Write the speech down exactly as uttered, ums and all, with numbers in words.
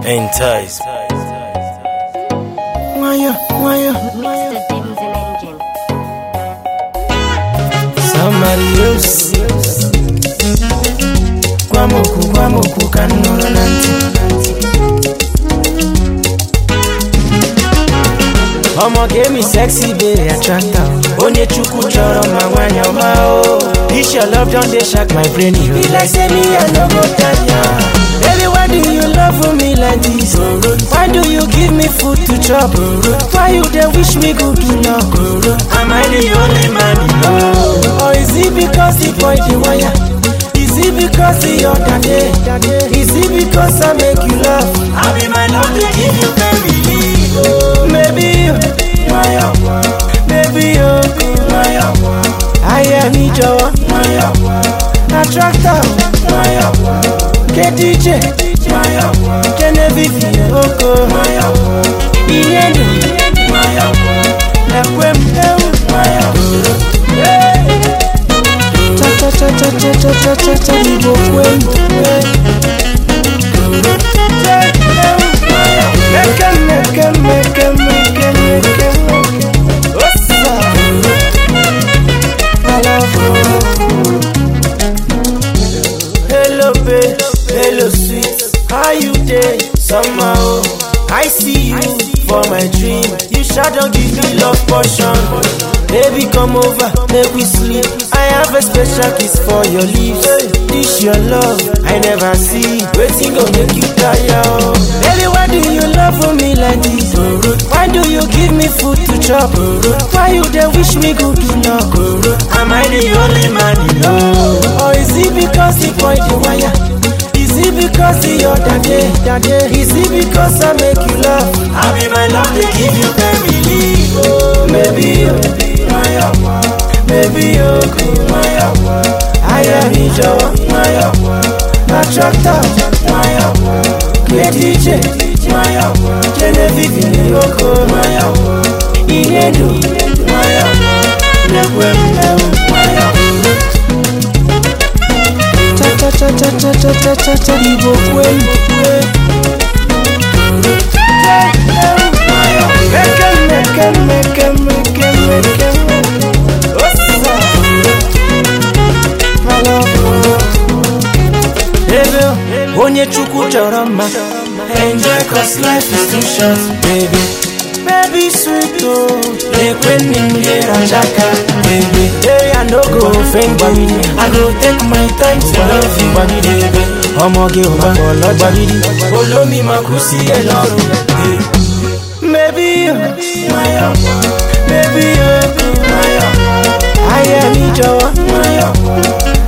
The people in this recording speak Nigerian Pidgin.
Ain't ties. Wire, wire, Mister Dims and Engine. somebody else. Kwamoku, kwamoku, kanura nanti. Omo give me sexy baby attractor. Onye chuku choro ma wanya ma o. This your love don't dey shock my brain. It be like say me I no go tire. Baby, why do you love for me like this? Why do you give me food to chop? Why you dey wish me good luck? Am I the only man you know? Or is it because the boy the wire? Is it because the other day? Is it because I make you laugh? I be my love to give you baby. Maybe you, my baby you, my I am each other, my attractor, my K D J, my Genevieve, Oko, my Inyendo, my Equem, my cha cha cha cha cha cha cha cha cha Ibo Quem, make em, make em, make em, make em, make em, what's up? I love you. Hello babe, hello sweet, how you dey? Somehow I see you for my dream. You shall don't give me love portion. Baby come over, make we sleep. I have a special kiss for your lips. This your love, I never see. Waiting go make you tired. Baby, why do you love for me like this? Why do you give me food to chop? Why you dey wish me good luck? Am I the only man you know? Or is it because the boy the wire? Is it because the other day? Is it because I make you laugh? I be my love to give you baby. Maybe you, my baby you, my I am each my attractor, my K D J, my Genevieve, Oko, my Inyendo, my Equem, my cha cha cha cha cha cha cha cha Ibo Quem, make em, make em, make em, make em, make em, what's up? I love you. Baby, onye chuku choro ma. Enjoy cause life is too short, baby. Baby sweet oh, ekwen nimge rajaka, baby. Hey, I no go offend baby. I go take my time to love you, baby. Omoge oba bolo baby. Olo mi makusi eloro, maybe you, my baby you, my I am each other, my